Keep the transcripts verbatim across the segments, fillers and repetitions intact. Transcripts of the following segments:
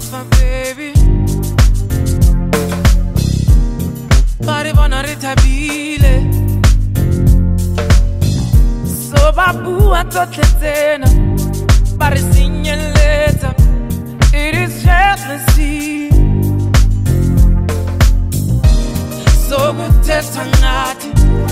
my baby. Pare bona retabile. So babu atotletena. Pare signaleta. It is jealousy. So kuthetha ngathi.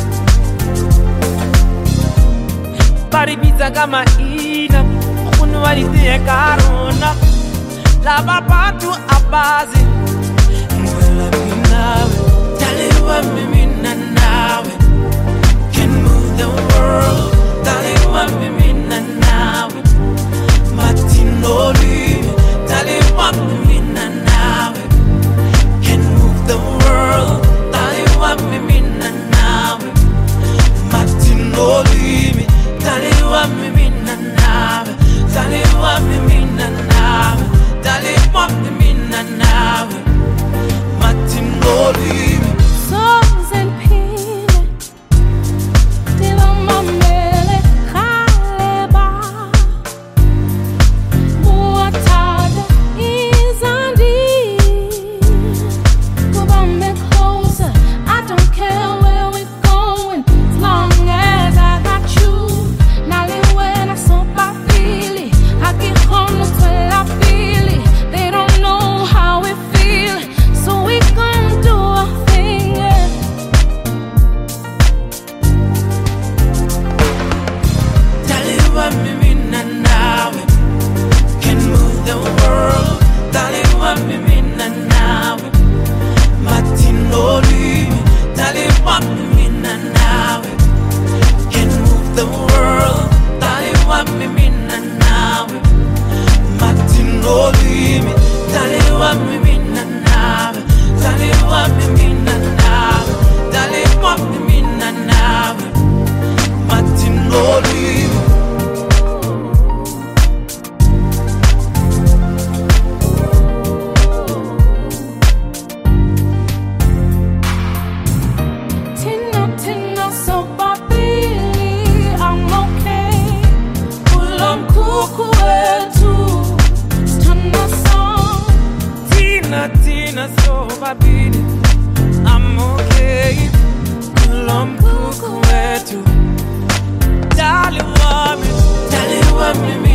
Pare biza kama ina. Ufuna walite karona. Lava bantu abazi. Ngwela minawe. Taliwa mimina nawe. Can move the world. Taliwa mimina nawe. Matino live. Taliwa mimina nawe. Can move the world. Taliwa mimina nawe. Matino live. Taliwa mimina nawe. Taliwa mimina nawe. Taliwa mimina nawe. Matino live. Songs and pile. Tila mamele kaleba. Muatada izandi. Come on me closer. I don't care where we're going, as long as I got you. Nali when I saw my feeling, I get home till I feel it. They don't know how we feel, so we gon' do our thing. Yeah. Taliwa mimina nawe. Can move the world. Taliwa mimina nawe. Matino live. Taliwa mimina nawe. Can move the world. Taliwa mimina nawe. Matino live. Taliwa mimina nawe. Taliwa mimina nawe. Taliwa mimina nawe. Matino live. Tina, Tina, so babili, I'm okay. Ulam kuku wetu, Tina song. Tina, Tina, so babidi. I'm okay. Kulom kuku wetu. Taliwa mi, taliwa mi mi.